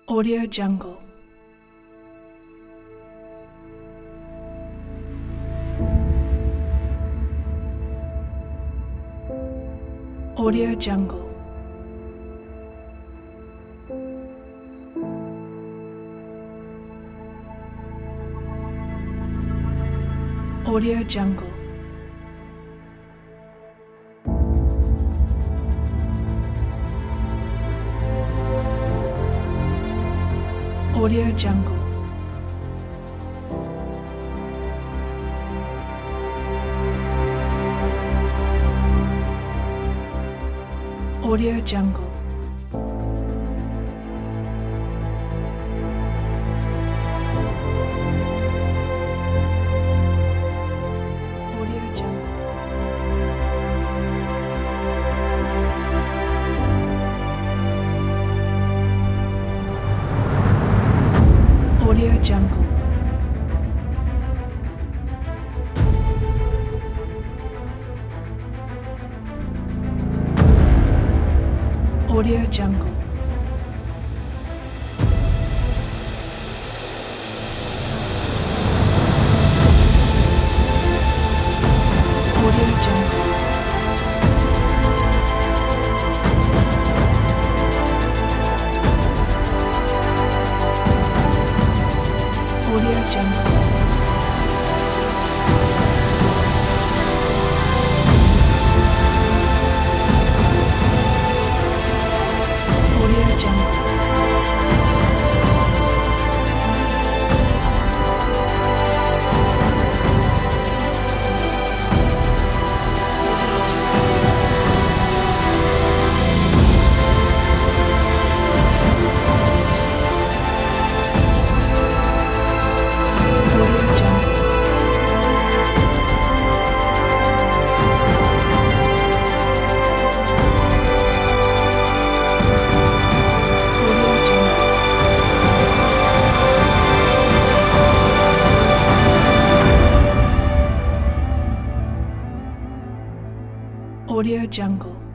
Audio Jungle. Audio Jungle. Audio Jungle. Audio Jungle. Audio Jungle. Audio Jungle. Audio Jungle. Audio Jungle. Audio Jungle. Audio Jungle. Audio Jungle. Audio Jungle. Audio Jungle. Audio Jungle.